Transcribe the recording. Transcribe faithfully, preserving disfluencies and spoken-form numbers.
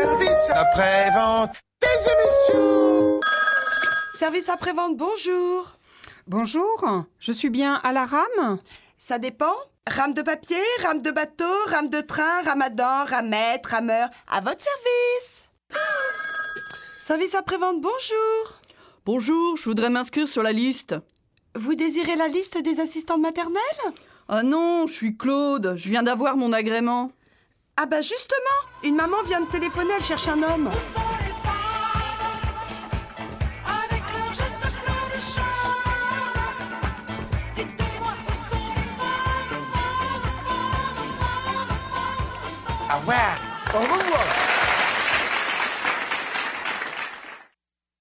service après-vente des émissions. Service après-vente, bonjour. Bonjour, je suis bien à la rame? Ça dépend. Rame de papier, rame de bateau, rame de train, ramadan, ramette, rameur, à votre service. Service après-vente, bonjour. Bonjour, je voudrais m'inscrire sur la liste. Vous désirez la liste des assistantes maternelles? Ah non, je suis Claude, je viens d'avoir mon agrément. Ah bah justement, une maman vient de téléphoner, elle cherche un homme. Au revoir. Au revoir.